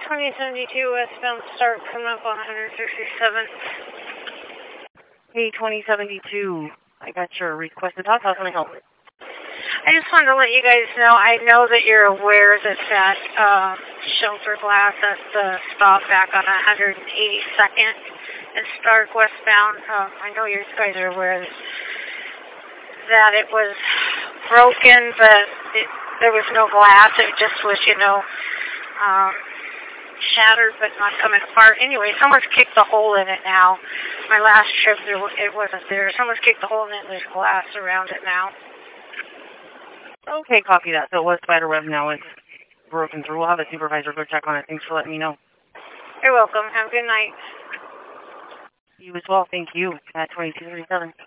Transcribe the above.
2072 westbound start coming up on 167. Hey, 2072. I got your requested talk. How can I help? I just wanted to let you guys know, I know that you're aware that shelter glass at the stop back on 182nd is Stark westbound. I know you guys are aware that it was broken, but there was no glass. It just was, shattered but not coming apart. Anyway, someone's kicked a hole in it now. My last trip, it wasn't there. Someone's kicked a hole in it and there's glass around it now. Okay, copy that. So it was spiderweb now. It's broken through. We'll have a supervisor go check on it. Thanks for letting me know. You're welcome. Have a good night. You as well. Thank you. At 2237.